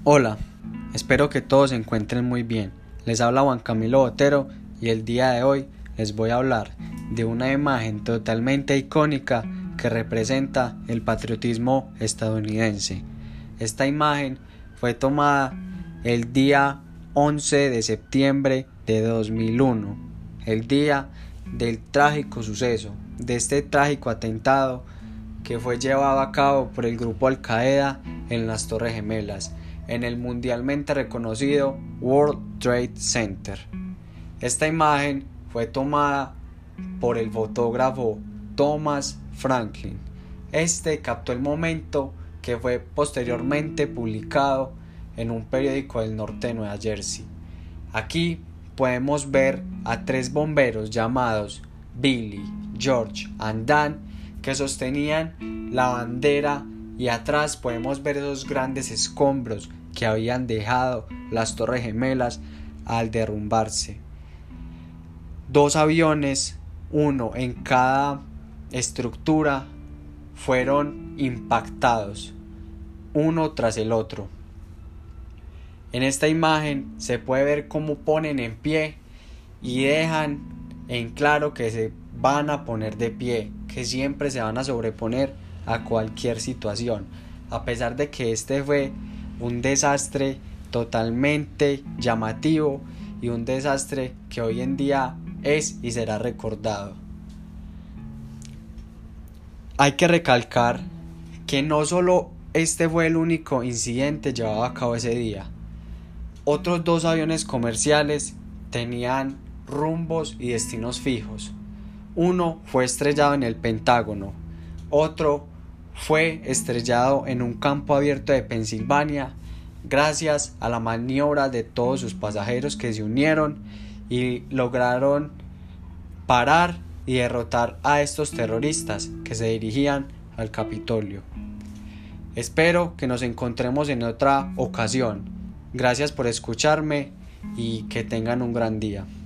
Hola, espero que todos se encuentren muy bien. Les habla Juan Camilo Botero y el día de hoy les voy a hablar de una imagen totalmente icónica que representa el patriotismo estadounidense. Esta imagen fue tomada el día 11 de septiembre de 2001, el día del trágico suceso, de este trágico atentado que fue llevado a cabo por el grupo Al Qaeda en las Torres Gemelas, en el mundialmente reconocido World Trade Center. Esta imagen fue tomada por el fotógrafo Thomas Franklin. Este captó el momento que fue posteriormente publicado en un periódico del norte de Nueva Jersey. Aquí podemos ver a tres bomberos llamados Billy, George y Dan que sostenían la bandera, y atrás podemos ver esos grandes escombros que habían dejado las Torres Gemelas al derrumbarse. Dos aviones, uno en cada estructura, fueron impactados uno tras el otro. En esta imagen se puede ver cómo ponen en pie y dejan en claro que se van a poner de pie, que siempre se van a sobreponer a cualquier situación, a pesar de que este fue un desastre totalmente llamativo y un desastre que hoy en día es y será recordado. Hay que recalcar que no solo este fue el único incidente llevado a cabo ese día. Otros dos aviones comerciales tenían rumbos y destinos fijos. Uno fue estrellado en el Pentágono, otro fue estrellado en un campo abierto de Pensilvania, gracias a la maniobra de todos sus pasajeros que se unieron y lograron parar y derrotar a estos terroristas que se dirigían al Capitolio. Espero que nos encontremos en otra ocasión. Gracias por escucharme y que tengan un gran día.